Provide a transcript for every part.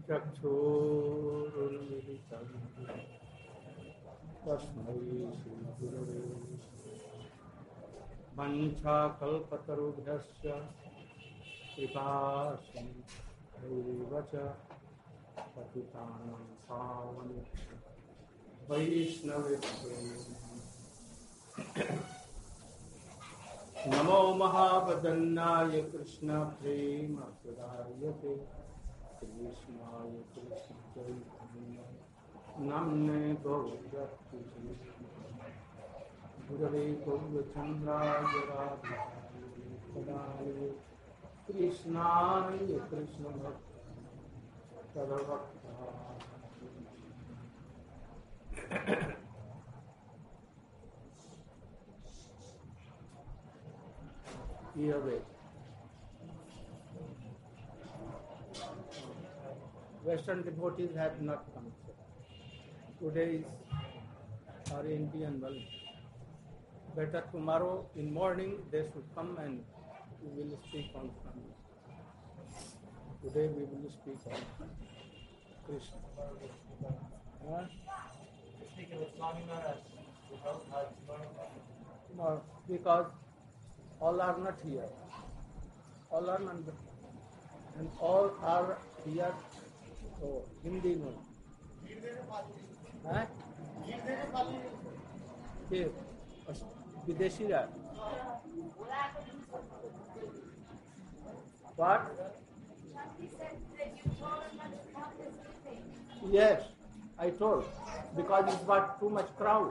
चक्षुरुन्मिलितं तस्मै श्रीगुरवे वञ्चाकल्पतरुभ्यश्च कृपासिन्धुभ्यैव च पतितानां पावनेभ्यो वैष्णवेभ्यो नमो महावदन्नाय कृष्ण प्रेम प्रदायते कृष्णाय कृष्ण चैतन्य नाम्ने गौरक्ति गुरवे गौरचन्द्राय राधाय कृष्णाय कृष्ण भक्त Western devotees have not come. Today is our Indian world. Better tomorrow in morning they should come and we will speak on family. Today we will speak on Krishna. No, because all are not here. All are not, and all are here. So Hindi no. हैं? फिर विदेशी है. What? Yes, I told because it was too much crowd.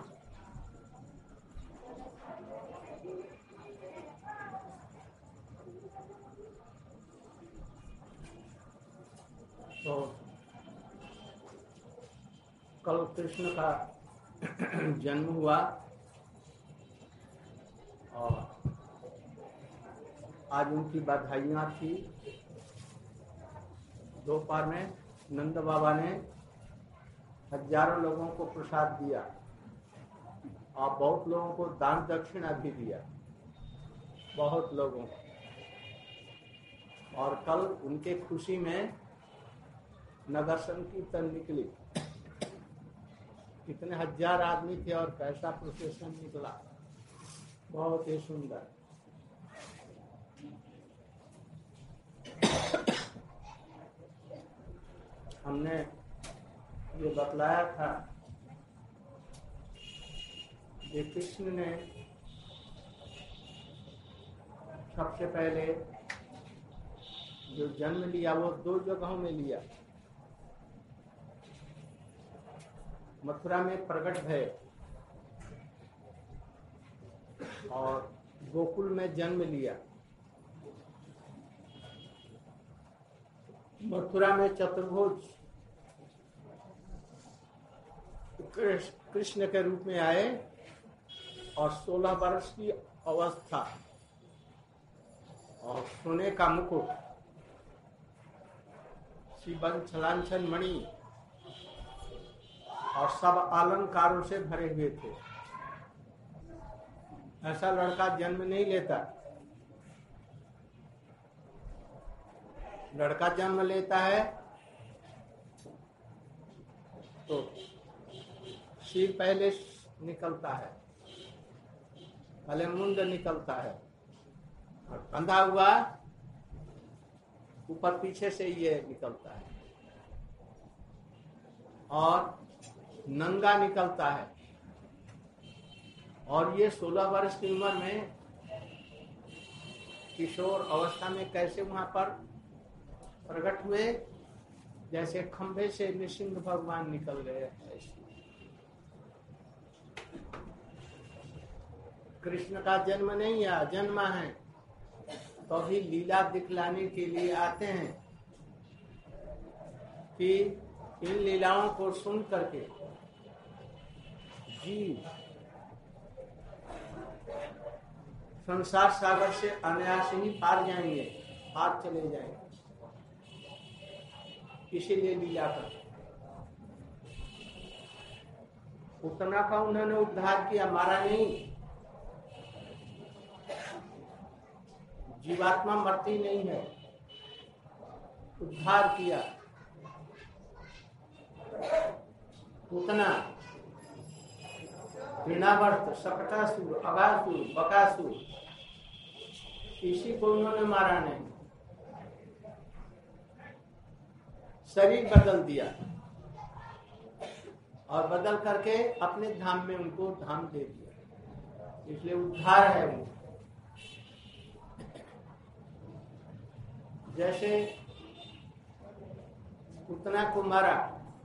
तो कल कृष्ण का जन्म हुआ और आज उनकी बधाइयाँ थी. दोपहर में नंद बाबा ने हजारों लोगों को प्रसाद दिया और बहुत लोगों को दान दक्षिणा भी दिया, बहुत लोगों को. और कल उनके खुशी में नगर संकीर्तन निकली. कितने हजार आदमी थे और कैसा प्रोसेशन निकला, बहुत ही सुंदर. हमने ये बतलाया था कि कृष्ण ने सबसे पहले जो जन्म लिया वो 2 जगहों में लिया. मथुरा में प्रकट भय और गोकुल में जन्म लिया. मथुरा में चतुर्भुज कृष्ण के रूप में आए और 16 वर्ष की अवस्था और सोने का मुकुट, शिवन छलांछन मणि और सब अलंकारों से भरे हुए थे. ऐसा लड़का जन्म नहीं लेता. लड़का जन्म लेता है तो सिर पहले निकलता है, पहले मुंड निकलता है और कंधा हुआ ऊपर पीछे से ये निकलता है और नंगा निकलता है. और ये 16 वर्ष की उम्र में किशोर अवस्था में कैसे वहां पर प्रकट हुए, जैसे खंभे से नृसिंह भगवान निकल गए. कृष्ण का जन्म नहीं है, जन्मा है, तो भी लीला दिखलाने के लिए आते हैं कि इन लीलाओं को सुन करके जीव संसार सागर से अनायास ही पार जाएंगे, पार चले जाएंगे. इसीलिए लीला कर उतना का उन्होंने उद्धार किया, मारा नहीं. जीवात्मा मरती नहीं है, उद्धार किया. पूतना, घृणावर्त, शकटासुर, अगासुर, बकासुर, किसी को उन्होंने मारा नहीं, शरीर बदल दिया और बदल करके अपने धाम में उनको धाम दे दिया, इसलिए उद्धार है वो। जैसे पूतना को मारा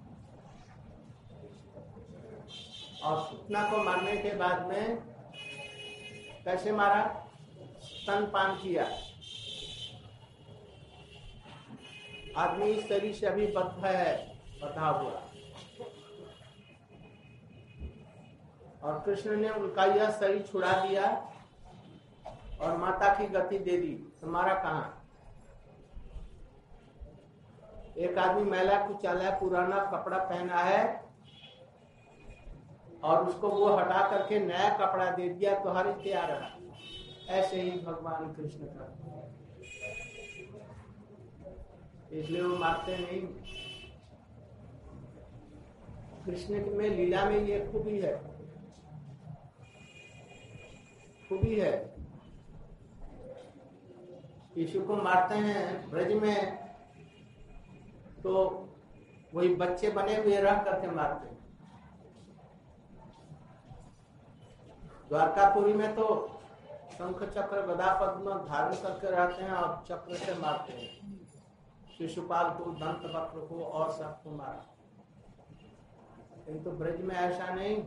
और पूतना को मारने के बाद में कैसे मारा, स्तनपान किया। आदमी शरीर से अभी बद्ध है, बधा हुआ, और कृष्ण ने उनका यह शरीर छुड़ा दिया और माता की गति दे दी, तो मारा कहाँ। एक आदमी मैला कुचला पुराना कपड़ा पहना है और उसको वो हटा करके नया कपड़ा दे दिया तो हर तैयार रहा। ऐसे ही भगवान कृष्ण का, इसलिए वो मारते नहीं। कृष्ण में लीला में ये खूबी है, खूबी है। यीशु को मारते हैं ब्रज में तो वही बच्चे बने हुए रह करके मारते हैं। द्वारकापुरी में तो शंख चक्र गदा पद्म धारण करके रहते हैं और चक्र से मारते हैं। शिशुपाल को, दंत वक्र को और सबको मारा। तो ब्रज में ऐसा नहीं।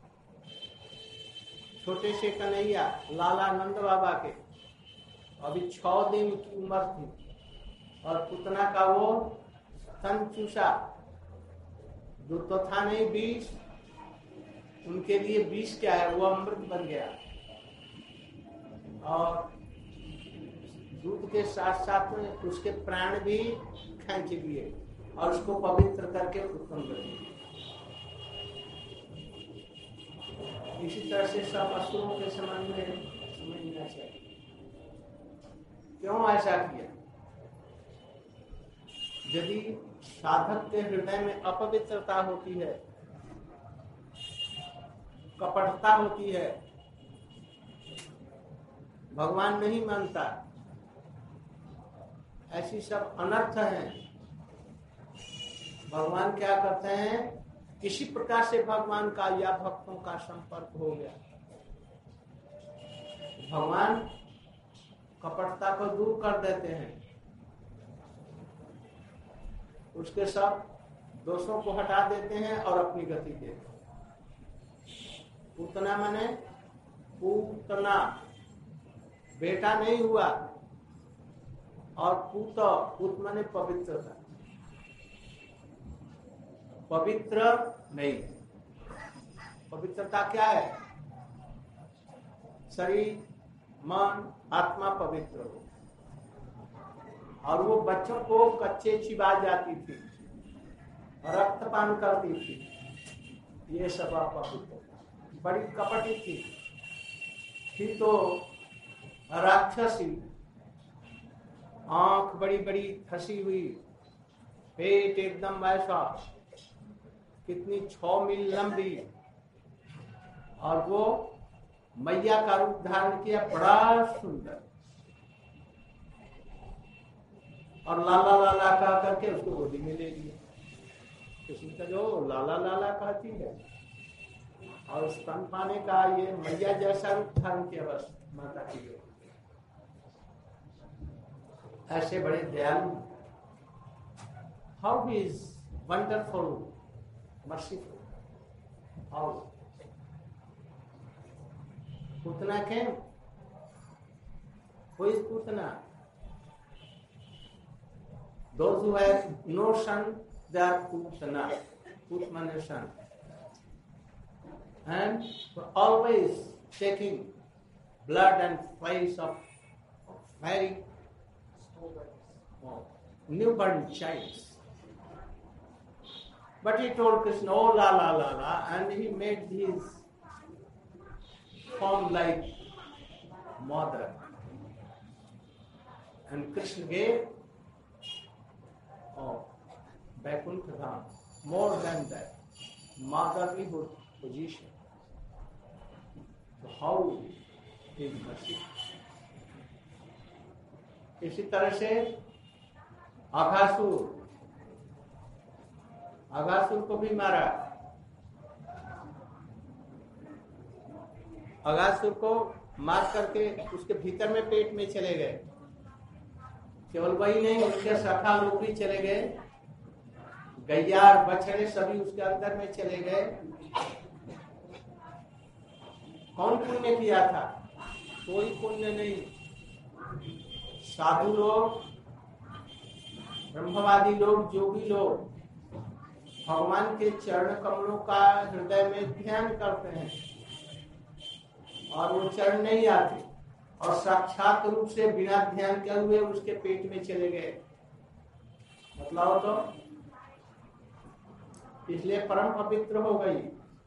छोटे से कन्हैया लाला नंद बाबा के अभी 6 दिन की उम्र थी और पुतना का वो स्तन चूसा, जो तो था नहीं विष, उनके लिए विष क्या है, वो अमृत बन गया और दूध के साथ साथ में उसके प्राण भी खींच लिए और उसको पवित्र करके उत्पन्न कर दिया। इसी तरह से सब असुरों के संबंध में समझना चाहिए। क्यों ऐसा किया? यदि साधक के हृदय में अपवित्रता होती है, कपटता होती है, भगवान नहीं मानता, ऐसी सब अनर्थ हैं। भगवान क्या करते हैं, किसी प्रकार से भगवान का या भक्तों का संपर्क हो गया, भगवान कपटता को दूर कर देते हैं, उसके सब दोषों को हटा देते हैं और अपनी गति देते हैं। पूतना माने पूतना, बेटा नहीं हुआ, और पूत माने पवित्रता, पवित्र नहीं। पवित्रता क्या है? शरीर मन आत्मा पवित्र हो। और वो बच्चों को कच्चे चिबा जाती थी, रक्तपान करती थी, ये सब अपवित्र, बड़ी कपटी थी तो राक्षसी, आंख बड़ी बड़ी फंसी हुई, पेट एकदम वैसा, कितनी 6 मील लंबी, और वो मैया का रूप धारण किया, बड़ा सुंदर, और लाला लाला कह करके उसको गोदी में ले लिया। किसी का जो लाला लाला कहती है, और स्तन पाने का ये मैया जैसा रूप धारण किया, बस माता की गोदी। ऐसे बड़े दयालु, how he is wonderful, merciful. How Putana came, who is Putana? Those who have no son, they are Putana. Put means son, and always taking blood and flesh of very newborn child. But he told Krishna, oh la la la la, and he made his form like mother. And Krishna gave Vaikuntha Dham, more than that. motherly position. So how is mercy? इसी तरह से अघासुर को भी मारा। अघासुर को मार करके उसके भीतर में पेट में चले गए। केवल वही नहीं, उसके सखा लोग भी चले गए, गैया बछड़े सभी उसके अंदर में चले गए। कौन पुण्य किया था? कोई पुण्य नहीं। साधु लोग, ब्रह्मवादी लोग, जोगी लोग भगवान के चरण कमलों का हृदय में ध्यान करते हैं और वो चरण नहीं आते और साक्षात रूप से बिना ध्यान किए हुए उसके पेट में चले गए। मतलब तो इसलिए परम पवित्र हो गई।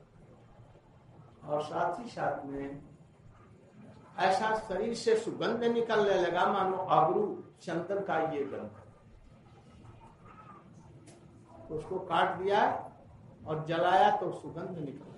और साथ ही साथ में ऐसा शरीर से सुगंध निकलने लगा मानो अबरू चंदन का ये गंध। उसको काट दिया और जलाया तो सुगंध निकला।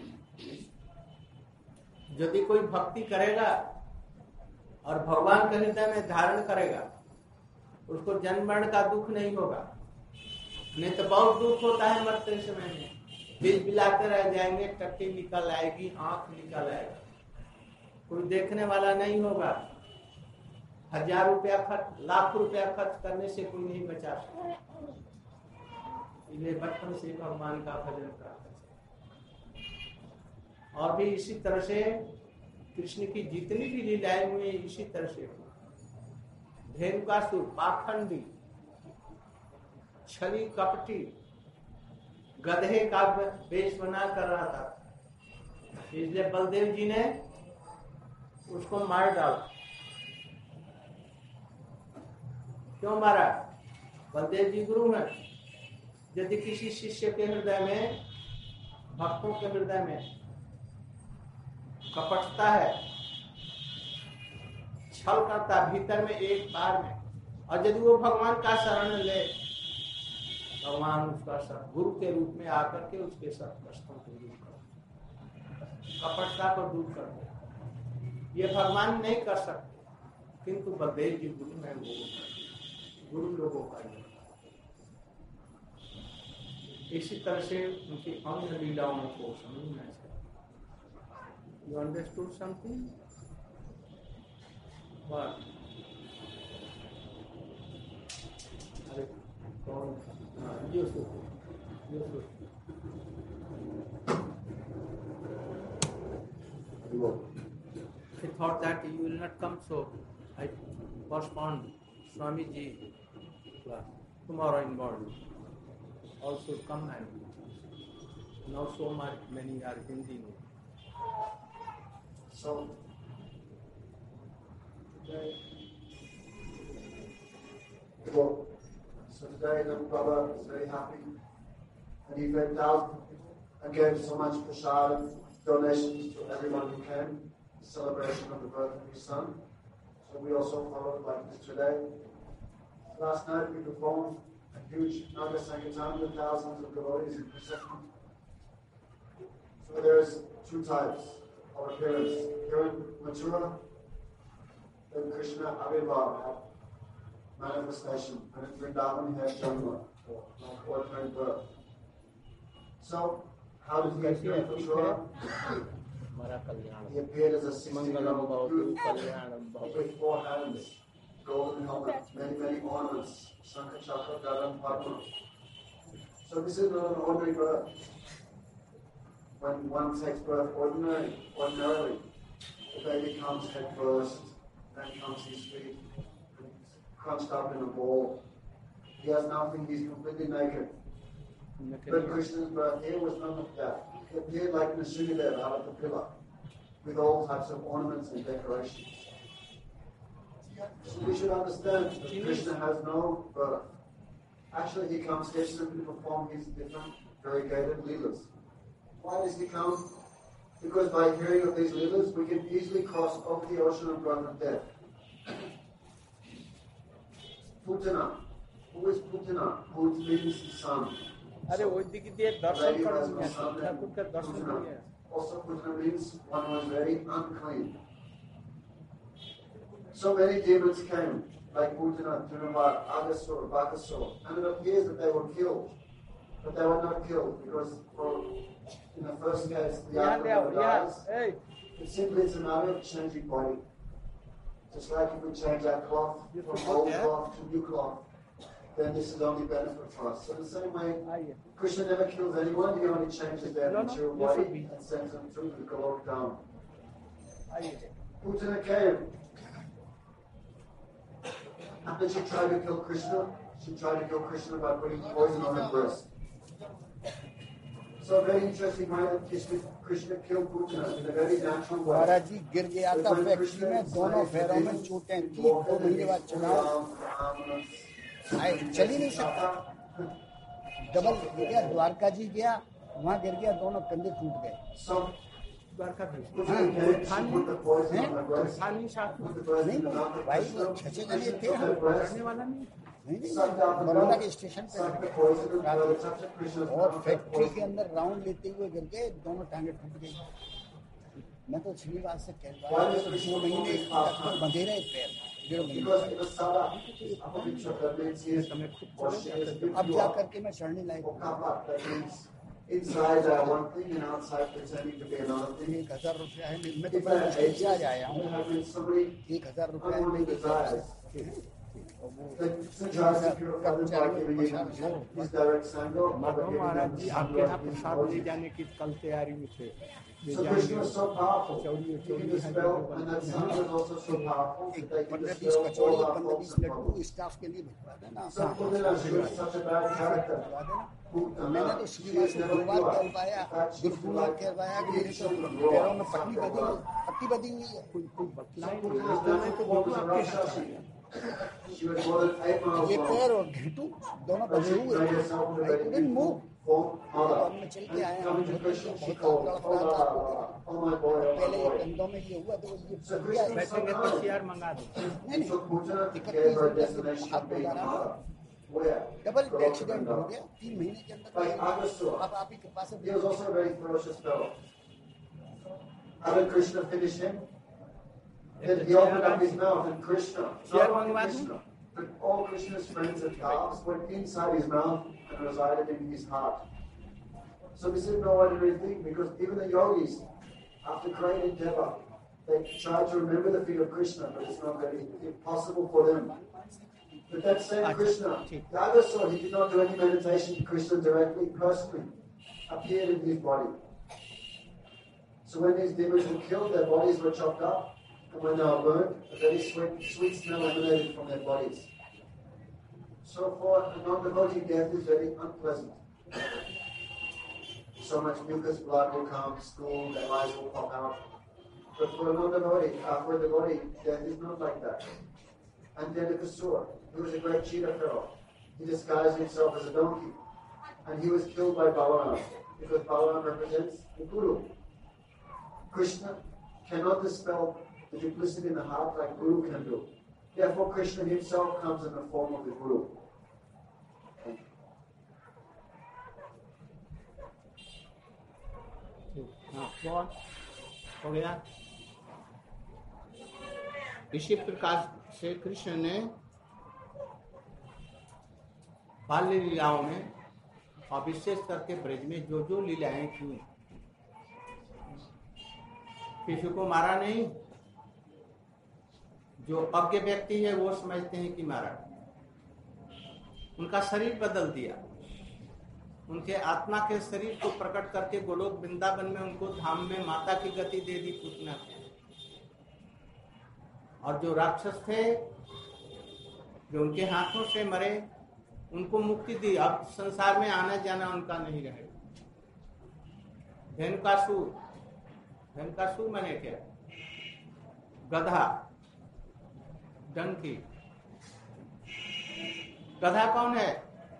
यदि कोई भक्ति करेगा और भगवान के हृदय में धारण करेगा, उसको जन्म मरण का दुख नहीं होगा। नहीं तो बहुत दुख होता है मरते समय में, बिल बिलाते रह जाएंगे, टट्टी निकल आएगी, आंख निकल आएगा, कोई देखने वाला नहीं होगा। 1000 रुपया खर्च, लाख रुपया खर्च करने से कोई नहीं बचा सकता। इसलिए बचपन से भगवान का भजन करना। और भी इसी तरह से कृष्ण की जितनी भी लीलाएं हुई इसी तरह से हुई। धेनुकासुर पाखंडी, छली कपटी, गधे का वेश बना कर रहा था, इसलिए बलदेव जी ने उसको मार डाला। क्यों मारा? बलदेव जी गुरु हैं। यदि किसी शिष्य के हृदय में, भक्तों के हृदय में कपटता है, छल करता भीतर में एक बार में, और यदि वो भगवान का शरण ले, भगवान उसका सब गुरु के रूप में आकर के उसके सब कष्टों को दूर कर, कपटता को दूर कर दे। ये भगवान नहीं कर सकते, किंतु बलदेव जी गुरु हैं, वो गुरु लोगों का। इसी तरह से उनकी अन्य लीलाओं को समझना चाहिए। You understood something? What? अरे कौन? Yusuf. I thought that you will not come, so I postponed Swamiji class tomorrow in morning. Also come and now so many are Hindi. So today the brother is very happy, and he fed thousands and gave so much prasad donations to everyone who came. The celebration of the birth of his son. So we also followed like this today. Last night we performed a huge Naga Sankirtan with thousands of devotees in procession. So there's 2 types of appearance. Here in Mathura, then Krishna Avirbhav had manifestation, and in Vrindavan he had Janma, like ordinary birth. So, how did he appear in Mathura? He appeared as a 16-year-old youth with 4 hands, golden helmet, many ornaments, Shankha Chakra, Gadam, Padma. So this is not an ordinary birth. When one takes birth ordinarily, the baby comes head first, then comes his feet, crunched up in a ball. He has nothing, he's completely naked. But Krishna's birth here was none of that. He appeared like Nrsimhadev out of the pillar, with all types of ornaments and decorations. So we should understand that Krishna has no birth. Actually, he comes here simply to perform his different variegated leelas. Why does he come? Because by hearing of these leelas, we can easily cross over the ocean of birth and death. Putana. Who is Putana? Put means son. अरे वो दिखिए दर्शन करो ठाकुर का दर्शन Putana. किया Also, Putana means one who was very unclean. So many demons came, like Putana, Tunava, Agasur, Bakasur, and it appears that they were killed. But they were not killed because, in the first case, the Atma dies. It's simply a matter of changing body. Just like if we change our cloth from old cloth to new cloth, then this is only benefit for us. So the same way, Krishna never kills anyone, he only changes their material body and sends them through the Golok Dham. Putana came. And then she tried to kill Krishna. She tried to kill Krishna by putting poison on her breast. So very interesting way that Krishna killed Putana in a very natural way. महाराज जी गिर गया था factory में, दोनों पैरों में चोटें थी, 2 महीने बाद चला चल ही नहीं सकता, डबल गिर गया। द्वारका जी गया, वहाँ गिर गया, दोनों कंधे टूट गए। द्वारका भी नहीं भाई, 6 जने थे, करने वाला नहीं बड़ौदा के स्टेशन पे और फैक्ट्री के अंदर राउंड लेते हुए गिर गए, दोनों टांगे टूट गई। मैं तो श्रीनिवास से कह रहा हूँ 2 महीने तक बंधे रहे पैर, 1.5 महीने। अब जा करके मैं चढ़ने लायक हूँ। Inside one thing and outside pretending to be another thing. 1,000 रुपया है, मैं तो बड़ा मुश्किल से आज आया हूँ। 1,000 रुपया है मेरे पास। महाराज जी आपके यहाँ प्रसाद ले जाने की कल तैयारी में थे। So Krishna was so powerful. He can dispel, and that sun was also so powerful. They can 15-20 dispel kachori, all our 15-20 faults and laddoo problems. Staff के लिए भिजवा देना। So Putana, she was such a bad character. मैंने तो श्रीनिवास से 2 बार कहवाया, गुरुकुमार कहवाया कि मेरे तो पैरों में पट्टी बधी हुई है। कोई बतलाए Putana was down to what was a Rakshasi. She was more than 8 miles ये long. पैर और घिटू दोनों But बधे she हुए made थे। herself into a I very couldn't move। beautiful और mother. मैं चल के आया, Coming to Krishna, she बहुत called, तड़प "Oh, रहा था। oh my boy, oh पहले my ये boy." कंधों में ये हुआ तो ये So फट गया। Krishna बैठेंगे तो चेयर मंगा दो। नहीं So Putana ticket gave her a नहीं destination हाथ of being a बढ़ा रहा mother. Where? डबल एक्सीडेंट हो गया 3 महीने के अंदर। Like Agasura. अब आप ही के पास He was also a very ferocious fellow. How did Krishna finish him? Then he opened up his mouth and Krishna, not only Krishna, but all Krishna's friends and calves went inside his mouth and resided in his heart. So this is no ordinary thing, because even the yogis, after great endeavor, they try to remember the feet of Krishna, but it's not very impossible for them. But that same Krishna, Agasura, he did not do any meditation to Krishna directly, personally, appeared in his body. So when these demons were killed, their bodies were chopped up, and when they were burned, a very sweet smell emanated from their bodies. So for a non-devotee, death is very unpleasant. So much mucus, blood will come, stool, their eyes will pop out. But for a non-devotee, for a devotee, death is not like that. And Dandakasura, he was a great cheetah fellow. He disguised himself as a donkey. And he was killed by Balaram, because Balaram represents the Guru. Krishna cannot dispel the duplicity in the heart like Guru can do. Therefore, Krishna himself comes in the form of the Guru. बहुत हो गया। इसी प्रकार से कृष्ण ने बाल्य लीलाओं में और विशेष करके ब्रज में जो जो लीलाएं की, किसी को मारा नहीं। जो अज्ञ व्यक्ति है वो समझते हैं कि मारा, उनका शरीर बदल दिया, उनके आत्मा के शरीर को प्रकट करके गोलोक वृंदावन में उनको धाम में माता की गति दे दी पूतना को। और जो राक्षस थे जो उनके हाथों से मरे उनको मुक्ति दी। अब संसार में आना जाना उनका नहीं रहे। धनकासुर माने क्या? गधा, डंकी। गधा कौन है?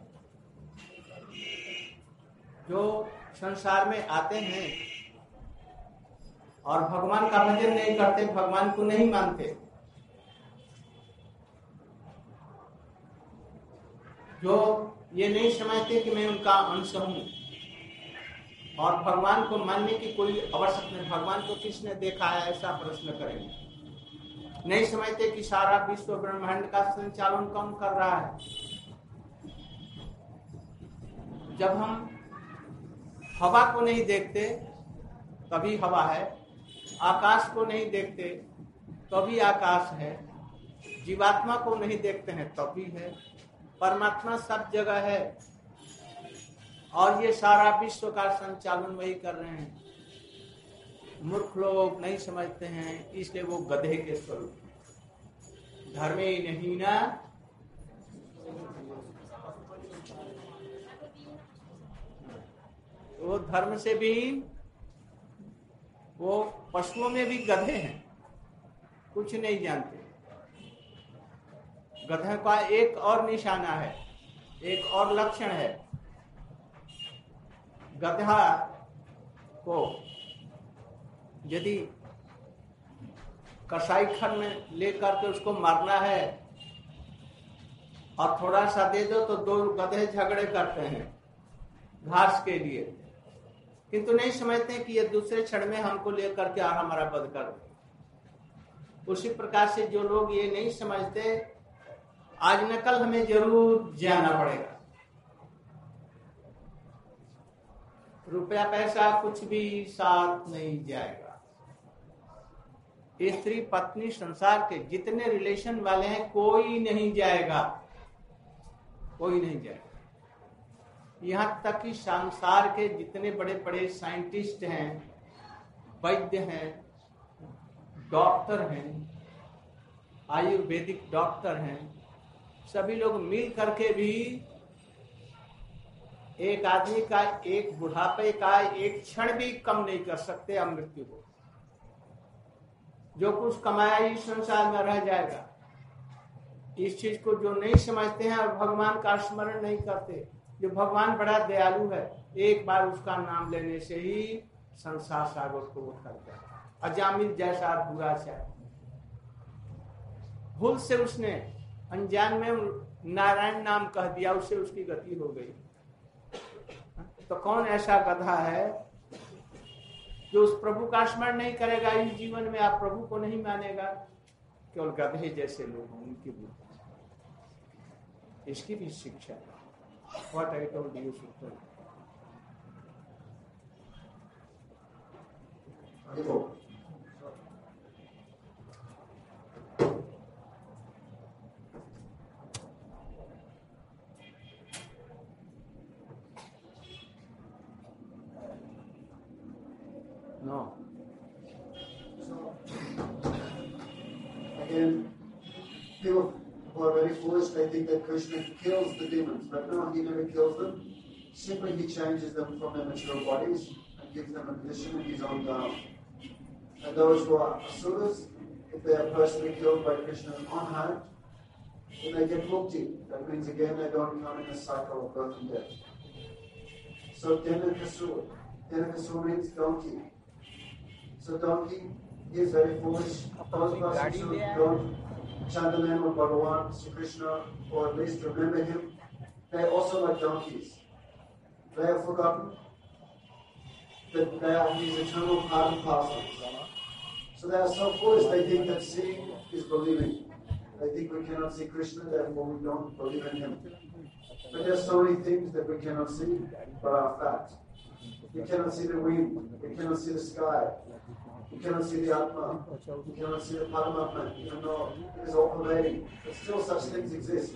जो संसार में आते हैं और भगवान का भजन नहीं करते, भगवान को नहीं मानते, जो ये नहीं समझते कि मैं उनका अंश हूं, और भगवान को मानने की कोई आवश्यकता नहीं। भगवान को किसने देखा है ऐसा प्रश्न करेंगे। नहीं समझते कि सारा विश्व ब्रह्मांड का संचालन कौन कर रहा है। जब हम हवा को नहीं देखते तभी हवा है, आकाश को नहीं देखते तभी आकाश है, जीवात्मा को नहीं देखते हैं तभी है, परमात्मा सब जगह है, और ये सारा विश्व का संचालन वही कर रहे हैं। मूर्ख लोग नहीं समझते हैं, इसलिए वो गधे के स्वरूप। धर्मे नहीं ना वो धर्म से भी, वो पशुओं में भी गधे हैं, कुछ नहीं जानते। गधे का एक और निशाना है, एक और लक्षण है। गधा को यदि कसाई खाने में लेकर के उसको मारना है और थोड़ा सा दे दो तो दो गधे झगड़े करते हैं घास के लिए, किंतु नहीं समझते कि ये दूसरे क्षण में हमको लेकर के हमारा वध कर दे। उसी प्रकार से जो लोग ये नहीं समझते, आज न कल हमें जरूर जाना पड़ेगा। रुपया पैसा कुछ भी साथ नहीं जाएगा। स्त्री पत्नी संसार के जितने रिलेशन वाले हैं कोई नहीं जाएगा, कोई नहीं जाएगा। यहाँ तक कि संसार के जितने बड़े बड़े साइंटिस्ट हैं, वैद्य हैं, डॉक्टर हैं, आयुर्वेदिक डॉक्टर हैं, सभी लोग मिल करके भी एक आदमी का एक बुढ़ापे का एक क्षण भी कम नहीं कर सकते मृत्यु को। जो कुछ कमाया इस संसार में रह जाएगा। इस चीज को जो नहीं समझते हैं और भगवान का स्मरण नहीं करते, जो भगवान बड़ा दयालु है, एक बार उसका नाम लेने से ही संसार सागर को उठा दिया। अजामिल जैसा बुरा चाहे, भूल से उसने अनजान में नारायण नाम कह दिया, उससे उसकी गति हो गई। तो कौन ऐसा गधा है जो उस प्रभु का स्मरण नहीं करेगा इस जीवन में? आप प्रभु को नहीं मानेगा। केवल गधे जैसे लोग उनकी बुद्धि, इसकी भी शिक्षा है। What I told you should tell. No. So, again, people who are very foolish, they think that Krishna kills the demons, but no, he never kills them. Simply he changes them from their material bodies and gives them a position in his own Dharma. And those who are asuras, if they are personally killed by Krishna's own hand, then they get mukti. That means again they don't come in a cycle of birth and death. So Denakasur. Denakasur means donkey. So donkey is very foolish. Those persons who don't chant the name of Bhagavan, Sri Krishna, or at least remember him, they are also like donkeys. They have forgotten that they are his eternal part and parcel. So they are so foolish, they think that seeing is believing. They think we cannot see Krishna, therefore we don't believe in him. But there are so many things that we cannot see, but are fact. We cannot see the wind, we cannot see the sky, we cannot see the Atma, we cannot see the Paramatma, even though it is all pervading. But still such things exist.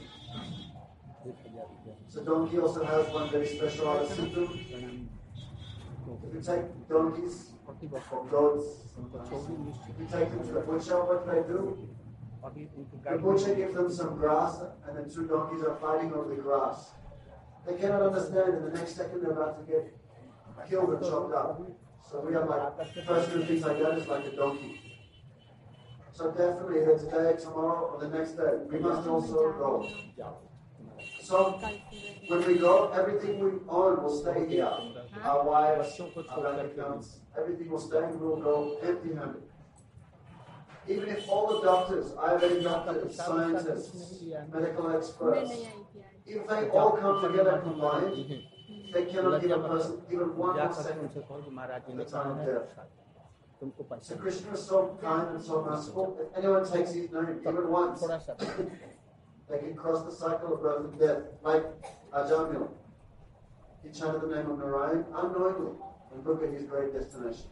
So donkey also has one very special other symptom. If you take donkeys or goats, if you take them to the butcher, what they do? The butcher gives them some grass and the two donkeys are fighting over the grass. They cannot understand, and the next second they're about to get killed and chopped up. So we are like, the person who thinks like that is like a donkey. So definitely either today, tomorrow, or the next day, we must also go. So when we go, everything we own will stay here. Our wives, our bank accounts, everything will stay and we will go empty-handed. Even if all the doctors, Ayurvedic doctors, scientists, medical experts, if they all come together combined, they cannot give a person even one more second at the time of death. So Krishna is so kind and so merciful. If anyone takes his name even once, they can cross the cycle of birth and death. Like Ajamil, he chanted the name of Narayan unknowingly and look at his great destination.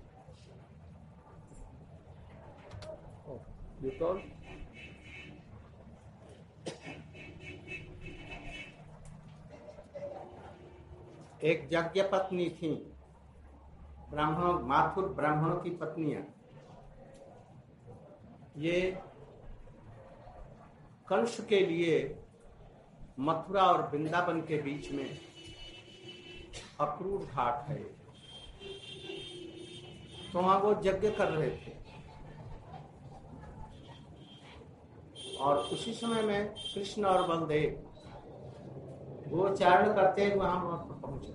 Because एक यज्ञ पत्नी थी, ब्राह्मणों, माथुर ब्राह्मणों की पत्नियां, ये कंस के लिए मथुरा और वृंदावन के बीच में अक्रूर घाट है, तो वहां वो यज्ञ कर रहे थे और उसी समय में कृष्ण और बलदेव गोचारण करते हुए वहां पर पहुंचे।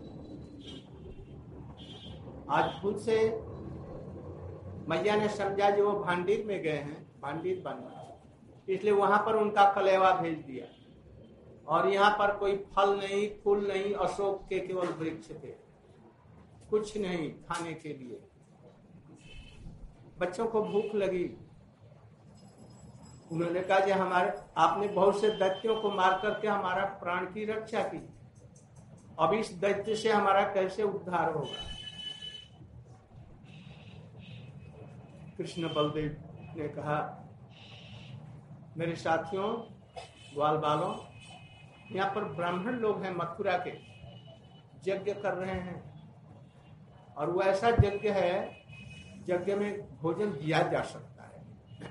आज खुद से मैया ने समझा जो वो भांडीर में गए हैं, भांडीर बनना, इसलिए वहां पर उनका कलेवा भेज दिया और यहाँ पर कोई फल नहीं, फूल नहीं, अशोक के केवल वृक्ष थे, कुछ नहीं खाने के लिए। बच्चों को भूख लगी, उन्होंने कहा कि हमारे आपने बहुत से दैत्यों को मार करके हमारा प्राण की रक्षा की, अब इस दैत्य से हमारा कैसे उद्धार होगा। कृष्ण बलदेव ने कहा, मेरे साथियों, ग्वाल बालों, यहाँ पर ब्राह्मण लोग हैं मथुरा के, यज्ञ कर रहे हैं और वो ऐसा यज्ञ है, यज्ञ में भोजन दिया जा सकता है।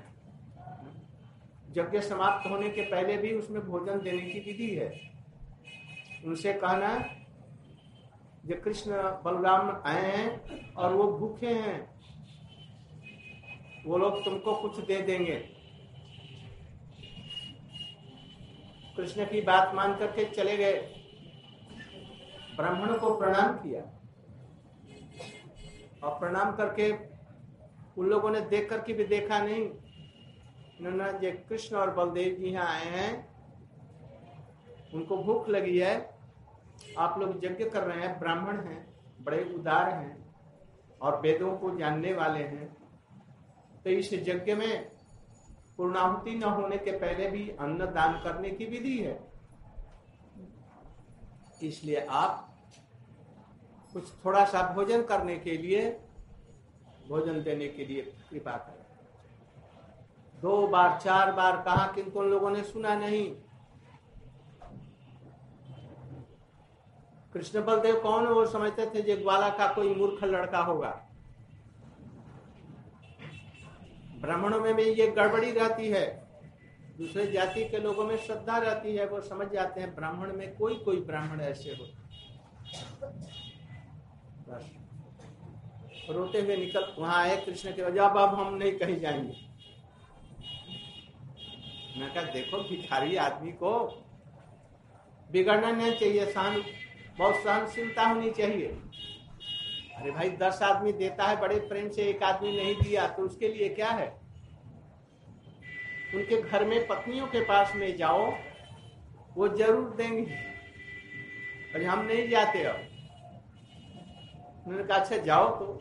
यज्ञ समाप्त होने के पहले भी उसमें भोजन देने की विधि है। उनसे कहना जो कृष्ण बलराम आए हैं और वो भूखे हैं, वो लोग तुमको कुछ दे देंगे। कृष्ण की बात मान करके चले गए, ब्राह्मणों को प्रणाम किया और प्रणाम करके उन लोगों ने देख करके भी देखा नहीं, उन्होंने जो कृष्ण और बलदेव जी यहाँ आए हैं, उनको भूख लगी है, आप लोग यज्ञ कर रहे हैं, ब्राह्मण हैं, बड़े उदार हैं और वेदों को जानने वाले हैं, तो इस यज्ञ में पूर्णाहुति न होने के पहले भी अन्न दान करने की विधि है, इसलिए आप कुछ थोड़ा सा भोजन करने के लिए, भोजन देने के लिए कृपा करें। 2 बार 4 बार कहा, किंतु उन लोगों ने सुना नहीं। कृष्ण बलदेव कौन वो समझते थे, जो ग्वाला का कोई मूर्ख लड़का होगा। ब्राह्मणों में भी ये गड़बड़ी रहती है, दूसरे जाति के लोगों में श्रद्धा रहती है, वो समझ जाते हैं ब्राह्मण में कोई ब्राह्मण ऐसे हो। बस रोते हुए निकल वहां आए कृष्ण के वजह, अब हम नहीं कहीं जाएंगे। मैं कहा, देखो भिखारी आदमी को बिगड़ना नहीं चाहिए, बहुत सहनशीलता होनी चाहिए। अरे भाई 10 आदमी देता है बड़े प्रेम से, एक आदमी नहीं दिया तो उसके लिए क्या है। उनके घर में पत्नियों के पास में जाओ, वो जरूर देंगे। अरे हम नहीं जाते। अब उन्होंने कहा अच्छा जाओ, तो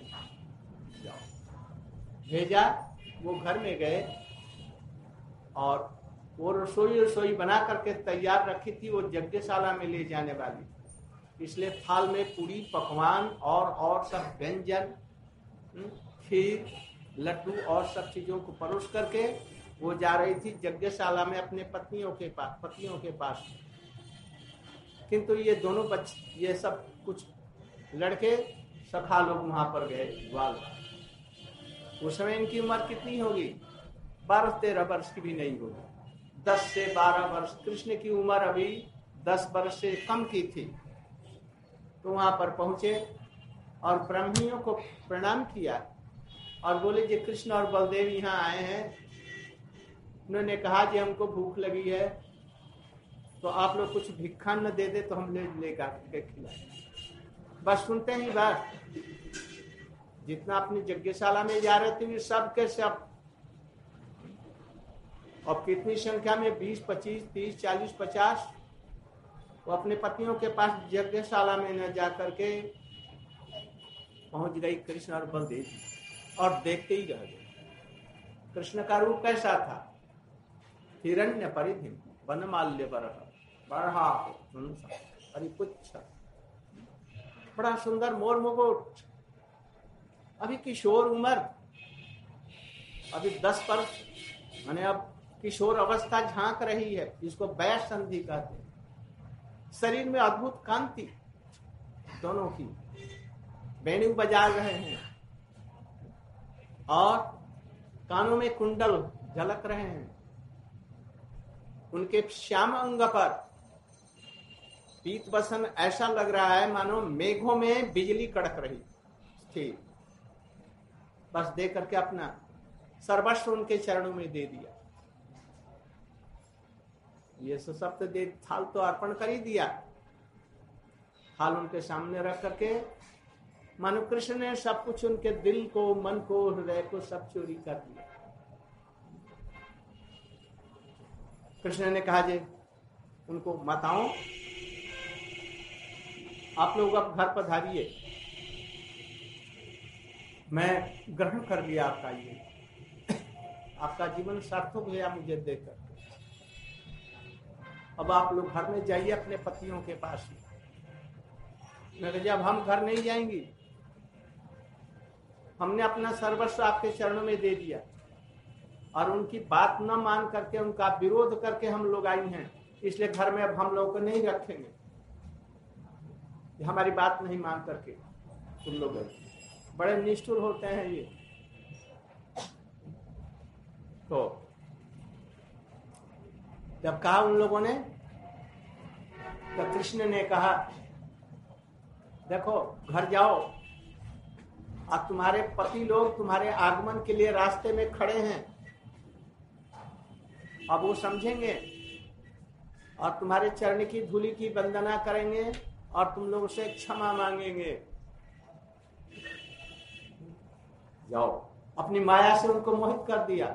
जाओ। भेजा, वो घर में गए और वो रसोई बना करके तैयार रखी थी, वो यज्ञशाला में ले जाने वाली, इसलिए थाल में पूरी पकवान और सब व्यंजन, खीर, लड्डू और सब चीजों को परोस करके वो जा रही थी यज्ञशाला में अपने पत्नियों के पास। किंतु ये दोनों बच्चे, ये सब कुछ लड़के सखा लोग वहां पर गए ग्वाल। उस समय इनकी उम्र कितनी होगी, 12-13 वर्ष की भी नहीं होगी, 10 से 12 वर्ष। कृष्ण की उम्र अभी 10 वर्ष से कम की थी। तो वहां पर पहुंचे और ब्राह्मणियों को प्रणाम किया और बोले जी कृष्ण और बलदेव यहाँ आए हैं, उन्होंने कहा कि हमको भूख लगी है, तो आप लोग कुछ भिक्षा न दे दे तो हम लेकर के खिलाए। बस सुनते ही बात, जितना अपनी यज्ञशाला में जा रहे थे सब के सब और कितनी संख्या में, 20, 25, 30, 40, 50, वो अपने पतियों के पास यज्ञशाला में न जाकर के पहुंच गई कृष्ण और बलदेव, और देखते ही रह गए। कृष्ण का रूप कैसा था? हिरण्य परिधि वनमाल्य बरह, बड़ा परिपुच्छ, बड़ा सुंदर मोर मुकुट, अभी किशोर उम्र, अभी 10 वर्ष, माने अब किशोर अवस्था झांक रही है, जिसको वय संधि कहते हैं। शरीर में अद्भुत कांति दोनों की, वेणु बजा रहे हैं और कानों में कुंडल झलक रहे हैं। उनके श्याम अंग पर पीत बसन ऐसा लग रहा है मानो मेघों में बिजली कड़क रही थी। बस दे करके अपना सर्वस्व उनके चरणों में दे दिया। ये सप्त दे थाल तो अर्पण कर ही दिया। थाल उनके सामने रख करके मानो कृष्ण ने सब कुछ उनके दिल को, मन को, हृदय को सब चोरी कर दिया। कृष्ण ने कहा जे उनको, माताओं आप लोग अब घर पधारिए, मैं ग्रहण कर लिया आपका, ये आपका जीवन सार्थक हुआ मुझे देकर। अब आप लोग घर में जाइए अपने पतियों के पास। मैं जब हम घर नहीं जाएंगी, हमने अपना सर्वस्व आपके चरणों में दे दिया और उनकी बात न मान करके, उनका विरोध करके हम लोग आई हैं, इसलिए घर में अब हम लोग को नहीं रखेंगे। हमारी बात नहीं मान करके तुम लोग बड़े निष्ठुर होते हैं ये। तो जब कहा उन लोगों ने, तो कृष्ण ने कहा देखो घर जाओ, अब तुम्हारे पति लोग तुम्हारे आगमन के लिए रास्ते में खड़े हैं। अब वो समझेंगे और तुम्हारे चरण की धूलि की वंदना करेंगे और तुम लोगों से क्षमा मांगेंगे। जाओ। अपनी माया से उनको मोहित कर दिया।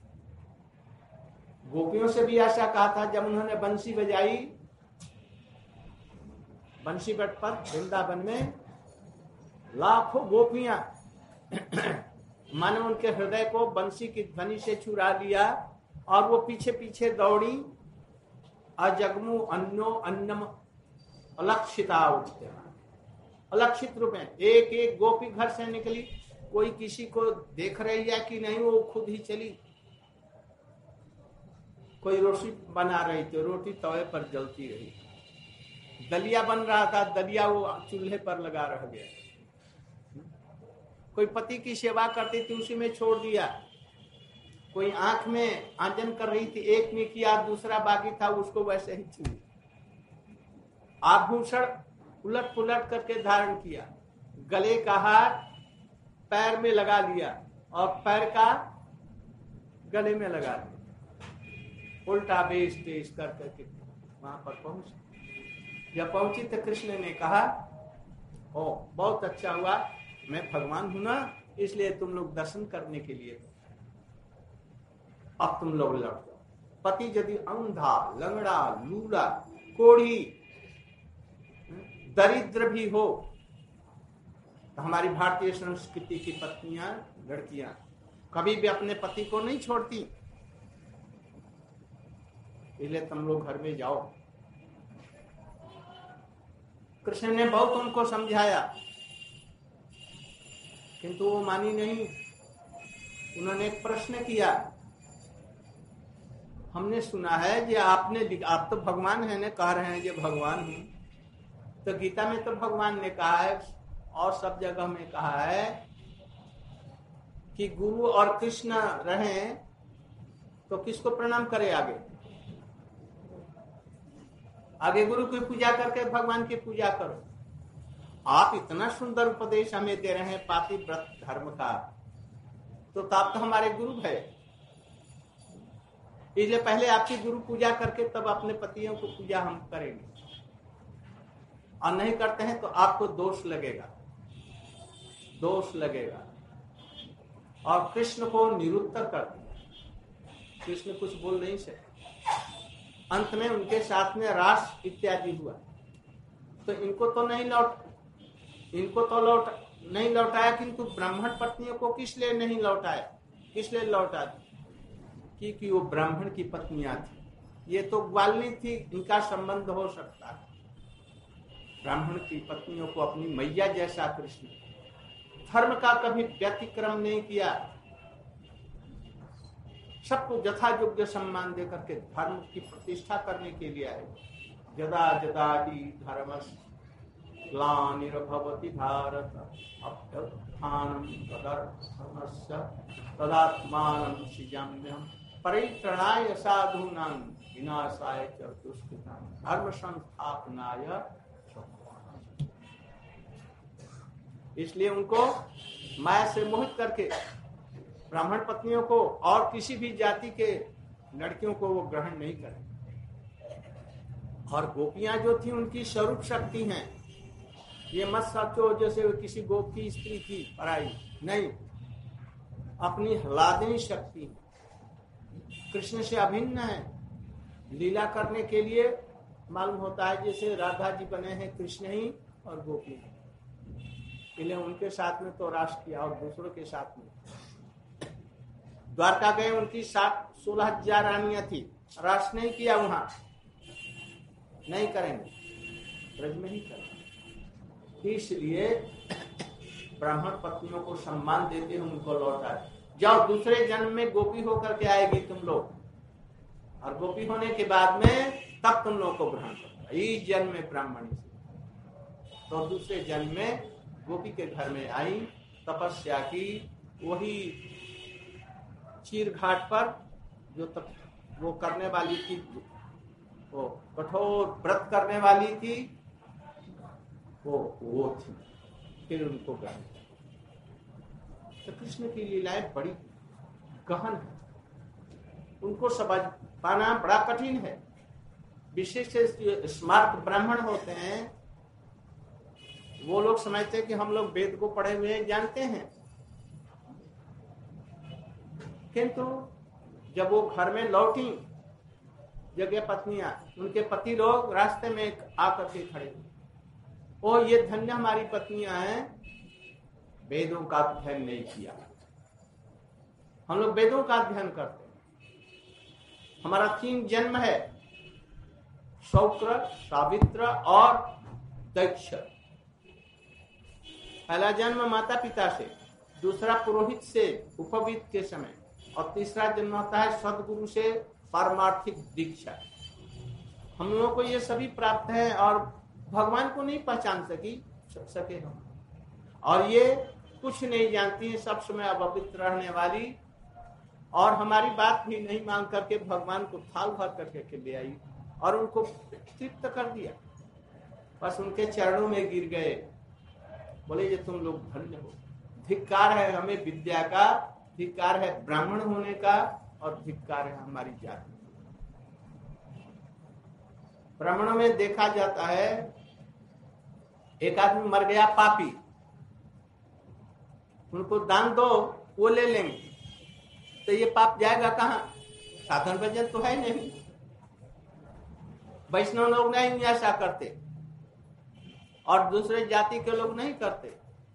गोपियों से भी ऐसा कहा था जब उन्होंने बंसी बजाई, बंसी बट पर वृंदावन में लाखों गोपियां माने उनके हृदय को बंसी की ध्वनि से चुरा लिया और वो पीछे पीछे दौड़ी। अजगमु अन्नो अन्नम अलक्षिता उठते, अलक्षित रूप में एक एक गोपी घर से निकली, कोई किसी को देख रही है कि नहीं, वो खुद ही चली। कोई रोटी बना रही थी, रोटी तवे पर जलती रही। दलिया बन रहा था, दलिया वो चूल्हे पर लगा रह गया। कोई पति की सेवा करती थी, उसी में छोड़ दिया। कोई आंख में आंजन कर रही थी, एक ने किया, दूसरा बाकी था, उसको वैसे ही छू। आभूषण उलट पुलट करके धारण किया, गले का हार पैर में लगा लिया और पैर का गले में लगा लिया, उल्टा बेस टेस कर करके वहां पर पहुंची। जब पहुंची तो कृष्ण ने कहा, ओ बहुत अच्छा हुआ, मैं भगवान हूं ना, इसलिए तुम लोग दर्शन करने के लिए, अब तुम लोग लौट जाओ। पति यदि अंधा, लंगड़ा, लूला, कोढ़ी, दरिद्र भी हो, तो हमारी भारतीय संस्कृति की पत्नियां, लड़कियां कभी भी अपने पति को नहीं छोड़ती। इसलिए तुम लोग घर में जाओ। कृष्ण ने बहुत उनको समझाया, किंतु वो मानी नहीं। उन्होंने एक प्रश्न किया, हमने सुना है कि आप तो भगवान है ने, कह रहे हैं कि भगवान हूं, तो गीता में तो भगवान ने कहा है और सब जगह में कहा है कि गुरु और कृष्ण रहें तो किसको प्रणाम करे? आगे गुरु की पूजा करके भगवान की पूजा करो। आप इतना सुंदर उपदेश हमें दे रहे हैं पापी व्रत धर्म का, तो आप तो हमारे गुरु है, इसलिए पहले आपकी गुरु पूजा करके तब अपने पतियों को पूजा हम करेंगे। और नहीं करते हैं तो आपको दोष लगेगा, दोष लगेगा। और कृष्ण को निरुत्तर कर दिया। कृष्ण कुछ बोल नहीं सके। अंत में उनके साथ में रास इत्यादि हुआ, तो इनको तो नहीं लौटाया, किंतु ब्राह्मण पत्नियों को किस लिए नहीं लौटाया, किस लिए लौटा दी? क्योंकि वो ब्राह्मण की पत्नियां थी, ये तो ग्वालिनी थी, इनका संबंध हो सकता है। ब्राह्मण की पत्नियों को अपनी मैया जैसा कृष्ण, धर्म का कभी व्यतिक्रम नहीं किया, सबको यथा योग्य सम्मान देकर के धर्म की प्रतिष्ठा करने के लिए आए। यदा यदा हि धर्मस्य ग्लानिर्भवति भारत अभ्युत्थानं तदर्थमस्य तदात्मानं सृजाम्यहम् परित्राणाय साधूनां विनाशाय च दुष्कृतां धर्म संस्थापनाय। इसलिए उनको माया से मोहित करके ब्राह्मण पत्नियों को और किसी भी जाति के लड़कियों को वो ग्रहण नहीं करे। और गोपियां जो थी उनकी स्वरूप शक्ति हैं, ये मत सोचो जैसे किसी गोप की स्त्री थी पराई, नहीं, अपनी ह्लादिनी शक्ति कृष्ण से अभिन्न है। लीला करने के लिए मालूम होता है जैसे राधा जी बने हैं कृष्ण ही और गोपी, इसलिए उनके साथ में तो रास किया और दूसरों के साथ में द्वारका गए, उनकी 16,000 रानियां थी, रास नहीं किया, वहां नहीं करेंगे, ब्रज में ही करेंगे। इसलिए ब्राह्मण पत्नियों को सम्मान देते हैं, उनको लौटा जाओ, दूसरे जन्म में गोपी होकर के आएगी तुम लोग, और गोपी होने के बाद में तब तुम लोग को ग्रहण करना। इस जन्म में ब्राह्मणी से तो दूसरे जन्म में गोपी के घर में आई, तपस्या की, वही चीर घाट पर जो वो करने वाली थी, वो कठोर व्रत करने वाली थी, वो थी, फिर उनको ग्रहण। तो कृष्ण की लीलाएं बड़ी गहन है, उनको समझ पाना बड़ा कठिन है। विशेष स्मार्ट ब्राह्मण होते हैं, वो लोग समझते हैं कि हम लोग वेद को पढ़े हुए जानते हैं, किंतु जब वो घर में लौटी जगह पत्नियां, उनके पति लोग रास्ते में आकर के खड़े हुए, ओ ये धन्य हमारी पत्नियां हैं, वेदों का अध्ययन नहीं किया। हम लोग वेदों का अध्ययन करते हैं, हमारा 3 जन्म है, शौक्र, सावित्र और दक्ष। पहला जन्म माता पिता से, दूसरा पुरोहित से उपवीत के समय, और तीसरा जन्म होता है सदगुरु से पारमार्थिक दीक्षा। हम लोगों को ये सभी प्राप्त है और भगवान को नहीं पहचान सके हम, और ये कुछ नहीं जानती है, सब समय अपवित्र रहने वाली, और हमारी बात भी नहीं मांग करके भगवान को थाल भर करके ले आई और उनको तृप्त कर दिया, बस उनके चरणों में गिर गए, बोले ये तुम लोग धन्य हो। धिक्कार है हमें विद्या का, धिक्कार है ब्राह्मण होने का, और धिक्कार है हमारी जाति। ब्राह्मणों में देखा जाता है, एक आदमी मर गया पापी, उनको दान दो, वो ले लेंगे, तो ये पाप जाएगा कहाँ? साधन भजन तो है नहीं। वैष्णव लोग नहीं ऐसा करते और दूसरे जाति के लोग नहीं करते।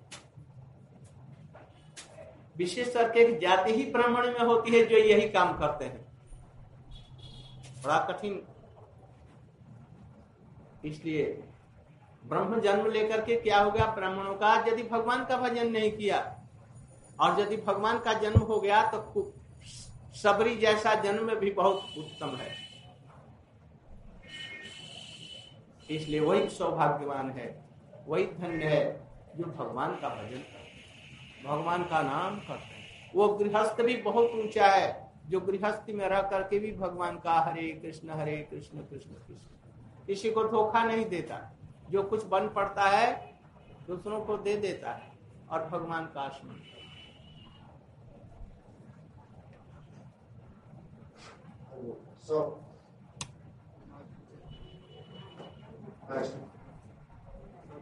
विशेष करके जाति ही ब्राह्मण में होती है जो यही काम करते हैं, बड़ा कठिन। इसलिए ब्रह्म जन्म लेकर के क्या हो गया ब्राह्मणों का? यदि भगवान का भजन नहीं किया, और यदि भगवान का जन्म हो गया तो सबरी जैसा जन्म भी बहुत उत्तम है। इसलिए वही सौभाग्यवान है, वही धन्य है जो भगवान का भजन करते, भगवान का नाम करते हैं। वो गृहस्थ भी बहुत ऊंचा है जो गृहस्थी में रह करके भी भगवान का हरे कृष्ण कृष्ण कृष्ण, किसी को धोखा नहीं देता, जो कुछ बन पड़ता है दूसरों को दे देता है और भगवान का स्मरण। So,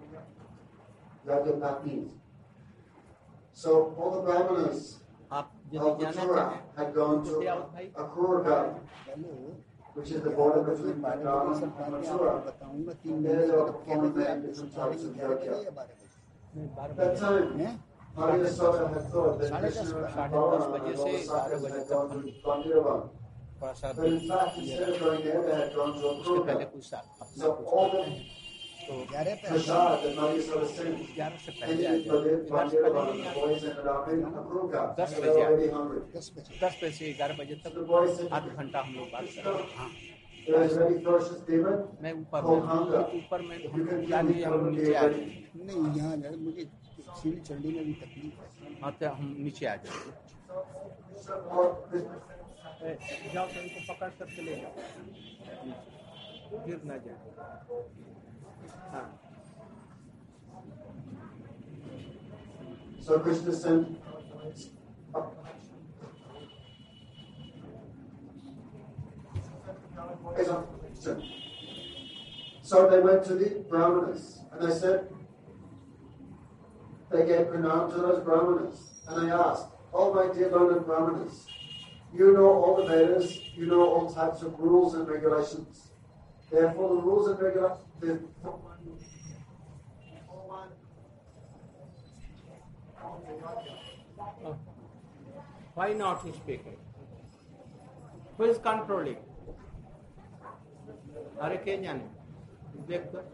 So all the brahmanas. आप of Mathura had gone to Akrura, which is the border between Vrindavan and Mathura. There they were performing different types of yoga. At that time, Maria Soda had thought that Krishna and Balaram and all the sakhas had gone to Bandiravan. But in fact, instead of going there, they had gone to Akrura. So all the prasad that Maria Soda sent ended with Bandiravan. The boys ended up in Akrura. They were already hungry. 10 बजे से 11 बजे तक The boys said, आधा घंटा हम लोग बात कर रहे हैं। there is a very ferocious demon मैं called hunger. ऊपर में If you can क्या give me नहीं some हम of नीचे आ the जाए। नहीं यहाँ जाए मुझे सीढ़ी चढ़ने में भी तकलीफ है। हाँ तो हम नीचे आ जाए। जाओ तो इनको पकड़ करके ले जाओ, गिर ना जाए। हाँ। So Krishna sent So they went to the Brahmanas and they said, they gave pranam to those Brahmanas and they asked, oh my dear learned Brahmanas, you know all the Vedas, you know all types of rules and regulations. Therefore the rules and regulations, Why not speaking? Who is controlling? अरे क्या जाने? देख कर।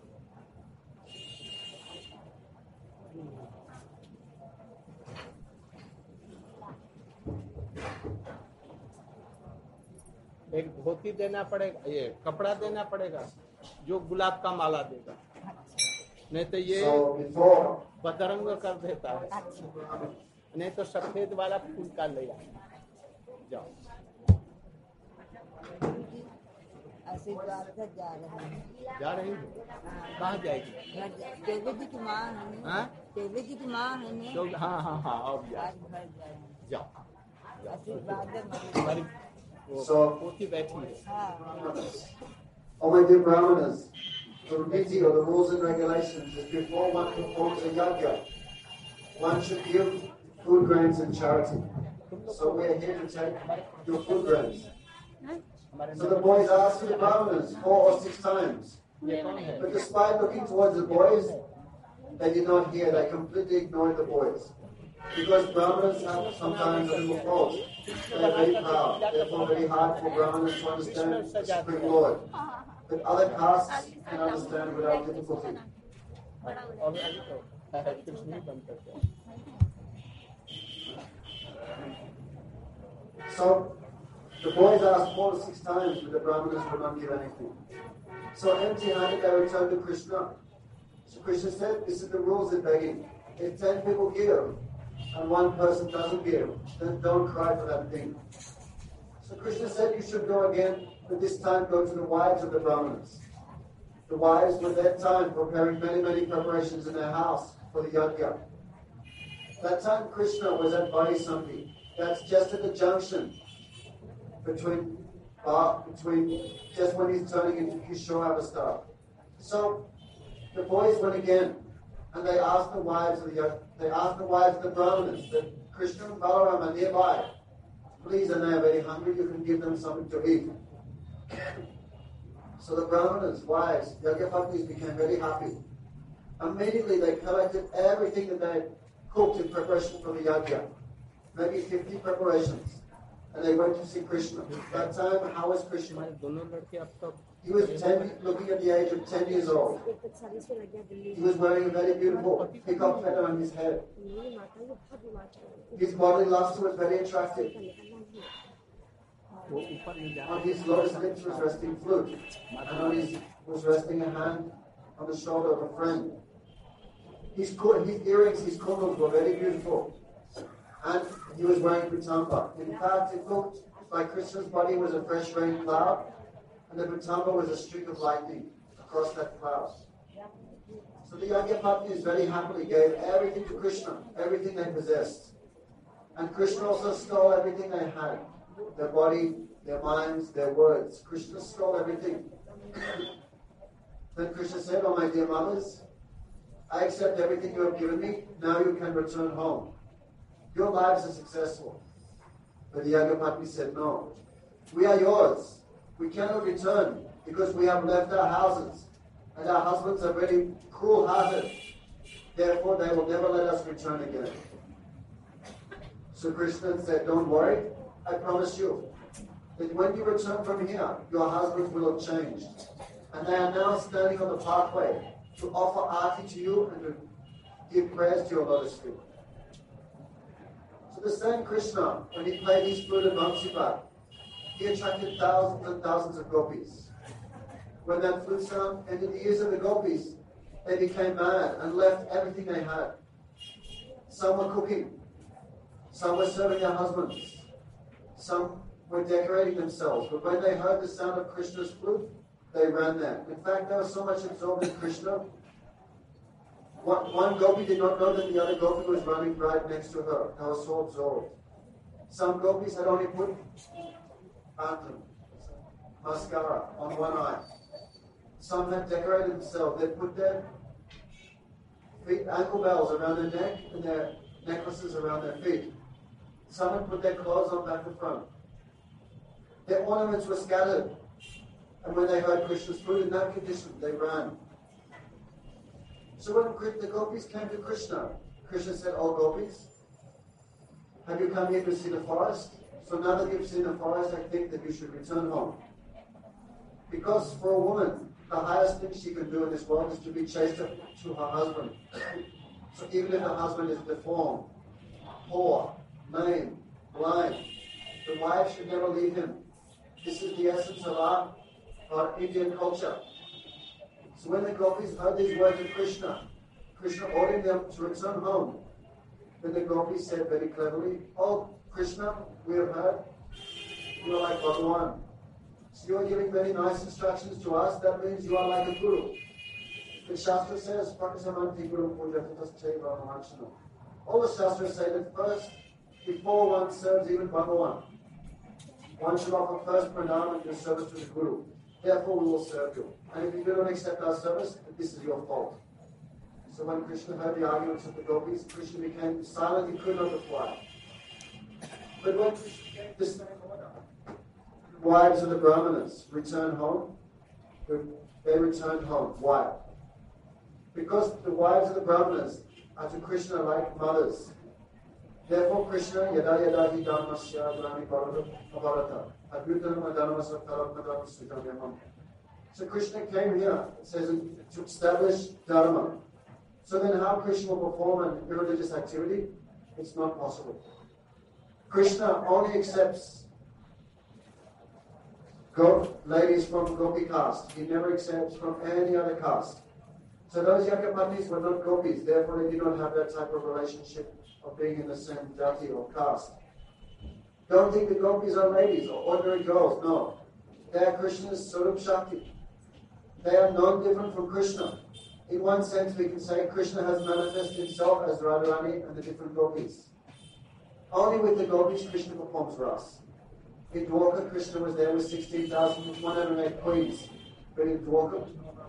एक धोती देना पड़ेगा, ये कपड़ा देना पड़ेगा, जो गुलाब का माला देगा, नहीं तो ये बदरंग कर देता है, नहीं तो सफेद वाला फूल का ले जाओ। आशीर्वाद से जा रही हूँ। कहाँ जाएगी? देवी जी की माँ है। देवी जी की माँ है। तो हाँ अब जाओ। आशीर्वाद पोती बैठी है। Oh my dear Brahmanas, the Riti or the rules and regulations is before one performs a yajna, one should give food grains and charity. So we are here to take your food grains. So the boys asked the Brahmanas 4 or 6 times. But despite looking towards the boys, they did not hear. They completely ignored the boys. Because Brahmanas have sometimes a little fault. They are very proud. Therefore very hard for Brahmanas to understand the Supreme Lord. But other castes can understand without difficulty. So the boys asked 4 to 6 times, but the Brahmanas would not give anything. So empty-handed they returned to Krishna. So Krishna said, this is the rules in begging. If 10 people give, and 1 person doesn't give, then don't cry for that thing. So Krishna said, you should go again, but this time go to the wives of the Brahmanas. The wives were that time preparing many preparations in their house for the yajna. That time Krishna was at Vaisambhi. That's just at the junction between just when he's turning into Kishore Avasthar. So the boys went again, and they asked the wives of the Brahmanas that Krishna and Balaram are nearby. Please, and they are very hungry, you can give them something to eat. So the Brahmanas' wives, Yagyapatnis, became very happy. Immediately they collected everything that they had cooked in preparation for the yajna, maybe 50 preparations. And they went to see Krishna. That time, how was Krishna? He was looking at the age of 10 years old. He was wearing a very beautiful peacock feather on his head. His bodily luster was very attractive. On his lotus lips was resting flute, and on his was resting a hand on the shoulder of a friend. His earrings, his kundals were very beautiful. And he was wearing pitamba. In fact, it looked like Krishna's body was a fresh rain cloud, and the pitamba was a streak of lightning across that cloud. So the Yagyapatnis very happily gave everything to Krishna, everything they possessed. And Krishna also stole everything they had, their body, their minds, their words. Krishna stole everything. Then Krishna said, oh my dear mothers, I accept everything you have given me, now you can return home. Your lives are successful. But the Yagapatni said, no, we are yours. We cannot return because we have left our houses and our husbands are very cruel-hearted. Therefore, they will never let us return again. So Krishna said, don't worry, I promise you that when you return from here, your husbands will have changed. And they are now standing on the pathway to offer arti to you and to give prayers to your lotus feet. So the same Krishna, when he played his flute at Vamsipat, he attracted thousands and thousands of gopis. When that flute sound entered the ears of the gopis, they became mad and left everything they had. Some were cooking, some were serving their husbands, some were decorating themselves. But when they heard the sound of Krishna's flute, they ran there. In fact, they were so much absorbed in Krishna, one gopi did not know that the other gopi was running right next to her. They were so absorbed. Some gopis had only put mascara on one eye. Some had decorated themselves. They put their ankle bells around their neck and their necklaces around their feet. Some had put their clothes on back and front. Their ornaments were scattered. And when they heard Krishna's flute in that condition, they ran. So when the gopis came to Krishna, Krishna said, oh gopis, have you come here to see the forest? So now that you've seen the forest, I think that you should return home. Because for a woman, the highest thing she can do in this world is to be chaste to her husband. So even if her husband is deformed, poor, lame, blind, the wife should never leave him. This is the essence of our Indian culture. So when the gopis heard these words of Krishna, Krishna ordered them to return home. Then the gopis said very cleverly, oh Krishna, we have heard you are like Bhagavan. So you are giving very nice instructions to us, that means you are like a guru. The Shastra says, all the Shastras say that first, before one serves even Bhagavan, one should offer first pranam and do service to the Guru. Therefore we will serve you. And if you do not accept our service, this is your fault. So when Krishna heard the arguments of the gopis, Krishna became silent, he could not reply. But when this wives of the Brahmanas returned home, they returned home. Why? Because the wives of the Brahmanas are to Krishna like mothers. Therefore Krishna, yada yada hi dhammasya dharani bharata, adhyutanam adhanamasa taratmadam sritamyamam. So Krishna came here, it says, to establish dharma. So then how Krishna will perform an irreligious activity? It's not possible. Krishna only accepts ladies from gopi caste. He never accepts from any other caste. So those Yagapatnis were not gopis, therefore they did not have that type of relationship of being in the same jati or caste. Don't think the gopis are ladies or ordinary girls, no. They are Krishna's Swarup Shakti. They are non-different from Krishna. In one sense we can say Krishna has manifested himself as Radharani and the different gopis. Only with the gopis Krishna performs ras. In Dwarka, Krishna was there with 16,108 queens. But in Dwarka,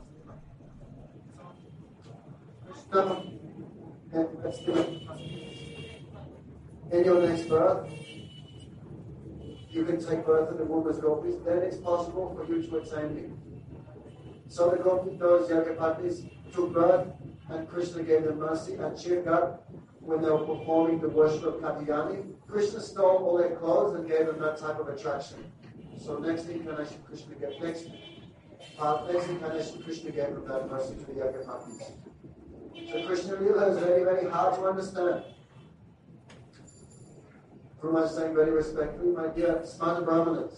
in your next birth, you can take birth in the womb as gopis, then it's possible for you to attain me. So the gopis, those Yagapatnis, took birth and Krishna gave them mercy. At Chirgat, when they were performing the worship of Katyayani, Krishna stole all their clothes and gave them that type of attraction. So next incarnation Krishna gave them that mercy to the Yagapatnis. So Krishna Lila is very, very hard to understand. From my saying very respectfully, my dear Smata Brahmanas.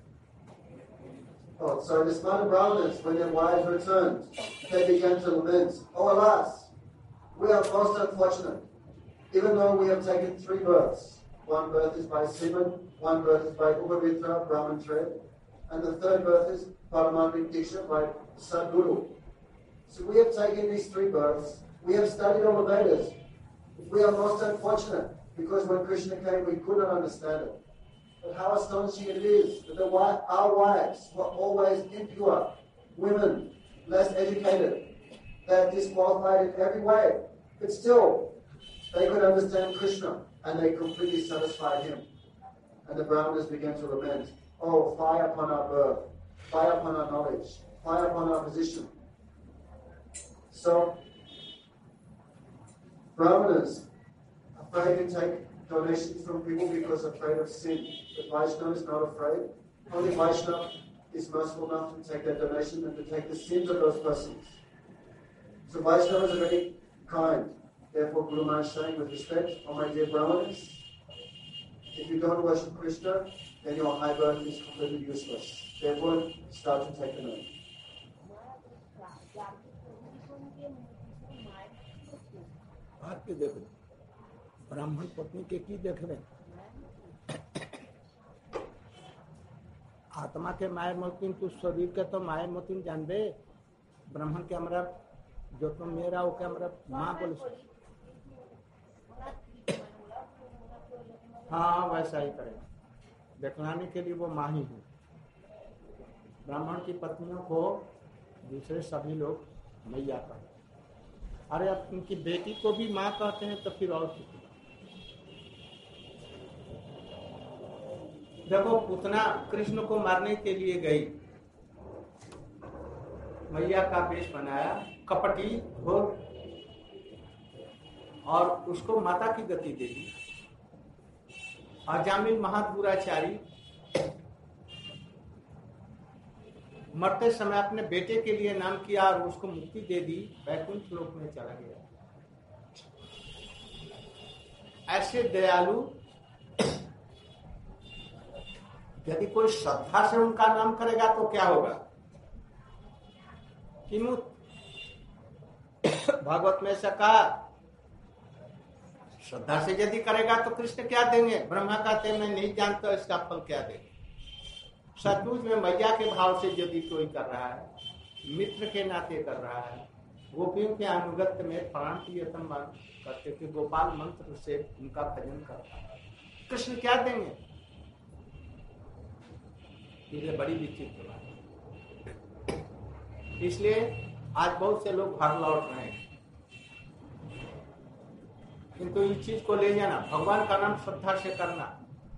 The Smata Brahmanas, when their wives returned, they began to lament, oh alas, we are most unfortunate. Even though we have taken 3 births. One birth is by Siman, one birth is by Upavitra, Brahman Trade, and the 3rd birth is Paramantik Diksha by Sadguru. So we have taken these 3 births. We have studied all the Vedas. We are most unfortunate because when Krishna came, we could not understand it. But how astonishing it is that our wives were always impure, women, less educated. They are disqualified in every way. But still, they could understand Krishna and they completely satisfied him. And the Brahmanas began to lament, oh, fie upon our birth, fie upon our knowledge, fie upon our position. So, Brahmanas afraid to take donations from people because afraid of sin. The Vaishnava is not afraid. Only Vaishnava is merciful enough to take their donation and to take the sins of those persons. So Vaishnavas are very kind. Therefore, Guru Maharaj is saying with respect, oh my dear Brahmanas, if you don't worship Krishna, then your high birth is completely useless. Therefore, start to take the name. आपके देख रहे ब्राह्मण पत्नी के की देख रहे आत्मा के माया मोतिन तू शरीर के तो माया मोतिन जान दे ब्राह्मण के हमरा जो तो मेरा वो के हमरा माँ बोले हाँ वैसा ही करेगा दिखलाने के लिए वो माँ ही है ब्राह्मण की पत्नियों को दूसरे सभी लोग मैया कहते अरे अब उनकी बेटी को भी माँ कहते हैं तो फिर और देखो पुतना कृष्ण को मारने के लिए गई मैया का वेश बनाया कपटी हो और उसको माता की गति दे दी अजामिल महादुराचारी मरते समय अपने बेटे के लिए नाम किया और उसको मुक्ति दे दी वैकुंठ लोक में चला गया ऐसे दयालु यदि कोई श्रद्धा से उनका नाम करेगा तो क्या होगा किमु भागवत में ऐसा कहा श्रद्धा से यदि करेगा तो कृष्ण क्या देंगे ब्रह्मा कहते मैं नहीं जानता इसका फल क्या देंगे सचमुच में मैया के भाव से यदि कोई कर रहा है मित्र के नाते कर रहा है गोपियों के अनुगत्य में प्राण प्रियतम करते थे गोपाल मंत्र से उनका भजन करता है कृष्ण क्या देंगे ये बड़ी विचित्र बात है इसलिए आज बहुत से लोग भाग लौट रहे हैं किंतु इस चीज को ले जाना भगवान का नाम श्रद्धा से करना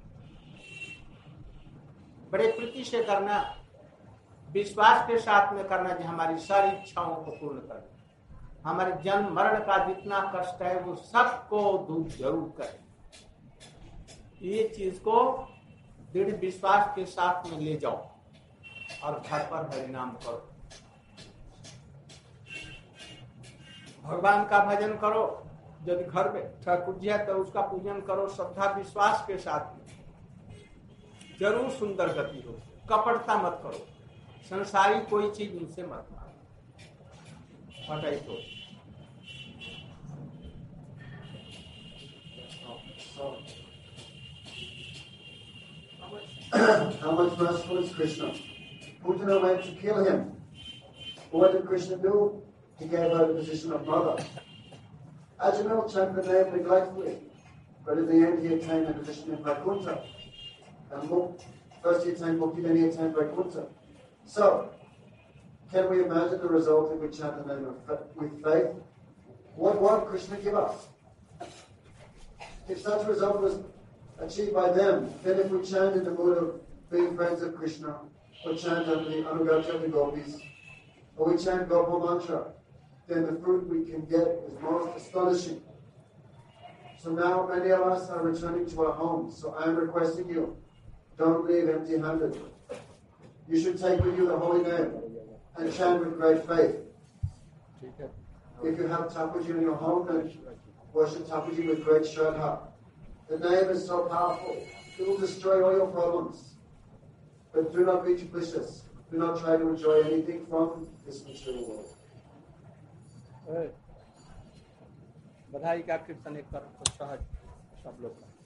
बड़े प्रीति से करना विश्वास के साथ में करना जो हमारी सारी इच्छाओं को पूर्ण करना हमारे जन्म मरण का जितना कष्ट है वो सबको दूर जरूर करें ये चीज को दृढ़ विश्वास के साथ में ले जाओ और घर पर हरिनाम करो भगवान का भजन करो यदि घर में ठाकुर जी है तो उसका पूजन करो श्रद्धा विश्वास के साथ में जरूर सुंदर गति हो कपटता मत करो संसारी कोई चीज उनसे मत मांगो हटाई तो How much merciful is Krishna? Putana went to kill him. What did Krishna do? He gave her the position of mother. Ajamil chanted the name neglectfully, but in the end he attained the position in Vaikuntha. And first he attained Mukti, then he attained Vaikuntha. So, can we imagine the result if we chant the name with faith? What would Krishna give us? If such a result was achieved by them, then if we chant in the mood of being friends of Krishna, or chant under the Anugatya of the Gopis, or we chant Gopal Mantra, then the fruit we can get is most astonishing. So now many of us are returning to our homes. So I am requesting you, don't leave empty-handed. You should take with you the holy name and chant with great faith. If you have Thakurji in your home, then worship Thakurji with great shraddha. The name is so powerful. It will destroy all your problems. But do not be duplicitous. Do not try to enjoy anything from this material world. बधाई का कीर्तन एक कर तो सहज सब लोग